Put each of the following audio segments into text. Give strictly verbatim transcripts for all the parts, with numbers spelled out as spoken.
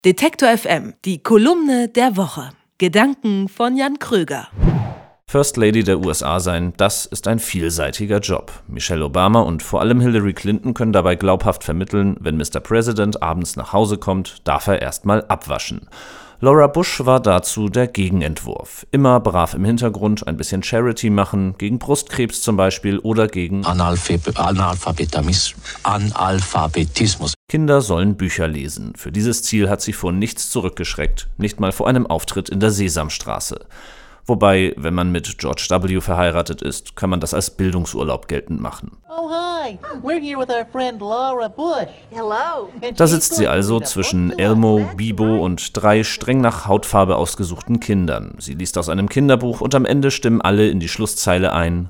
Detektor F M, die Kolumne der Woche. Gedanken von Jan Kröger. First Lady der U S A sein, das ist ein vielseitiger Job. Michelle Obama und vor allem Hillary Clinton können dabei glaubhaft vermitteln, wenn Mister President abends nach Hause kommt, darf er erstmal abwaschen. Laura Bush war dazu der Gegenentwurf. Immer brav im Hintergrund ein bisschen Charity machen, gegen Brustkrebs zum Beispiel oder gegen Analphab- Analphabetismus. Analphabetismus. Kinder sollen Bücher lesen. Für dieses Ziel hat sie vor nichts zurückgeschreckt, nicht mal vor einem Auftritt in der Sesamstraße. Wobei, wenn man mit George W. verheiratet ist, kann man das als Bildungsurlaub geltend machen. Oh, hi. We're here with our friend Laura Bush. Hello. Da sitzt sie also zwischen Elmo, Bibo und drei streng nach Hautfarbe ausgesuchten Kindern. Sie liest aus einem Kinderbuch und am Ende stimmen alle in die Schlusszeile ein.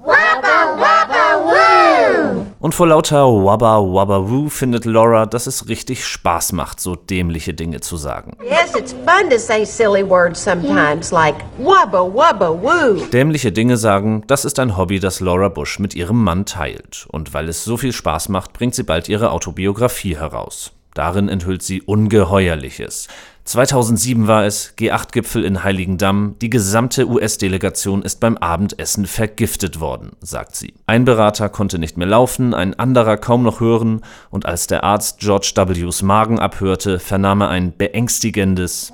Und vor lauter Wabba Wabba Woo findet Laura, dass es richtig Spaß macht, so dämliche Dinge zu sagen. Yes, it's fun to say silly words sometimes, like wubba wubba woo. Dämliche Dinge sagen, das ist ein Hobby, das Laura Bush mit ihrem Mann teilt. Und weil es so viel Spaß macht, bringt sie bald ihre Autobiografie heraus. Darin enthüllt sie Ungeheuerliches. zweitausendsieben war es, G acht Gipfel in Heiligendamm, die gesamte U S-Delegation ist beim Abendessen vergiftet worden, sagt sie. Ein Berater konnte nicht mehr laufen, ein anderer kaum noch hören und als der Arzt George W.'s Magen abhörte, vernahm er ein beängstigendes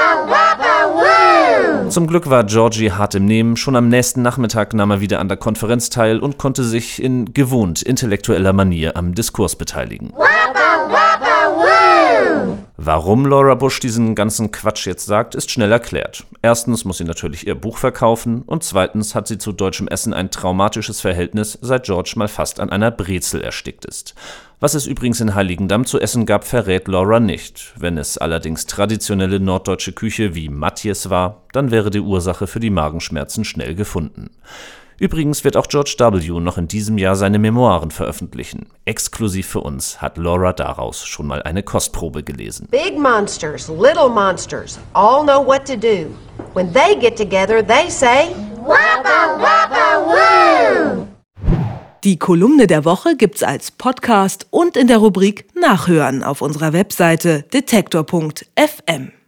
Zum Glück war Georgie hart im Nehmen, schon am nächsten Nachmittag nahm er wieder an der Konferenz teil und konnte sich in gewohnt intellektueller Manier am Diskurs beteiligen. Warum Laura Bush diesen ganzen Quatsch jetzt sagt, ist schnell erklärt. Erstens muss sie natürlich ihr Buch verkaufen und zweitens hat sie zu deutschem Essen ein traumatisches Verhältnis, seit George mal fast an einer Brezel erstickt ist. Was es übrigens in Heiligendamm zu essen gab, verrät Laura nicht. Wenn es allerdings traditionelle norddeutsche Küche wie Matjes war, dann wäre die Ursache für die Magenschmerzen schnell gefunden. Übrigens wird auch George W. noch in diesem Jahr seine Memoiren veröffentlichen. Exklusiv für uns hat Laura daraus schon mal eine Kostprobe gelesen. Big monsters, little monsters, all know what to do. When they get together, they say wubba wubba woo. Die Kolumne der Woche gibt's als Podcast und in der Rubrik Nachhören auf unserer Webseite detektor punkt f m.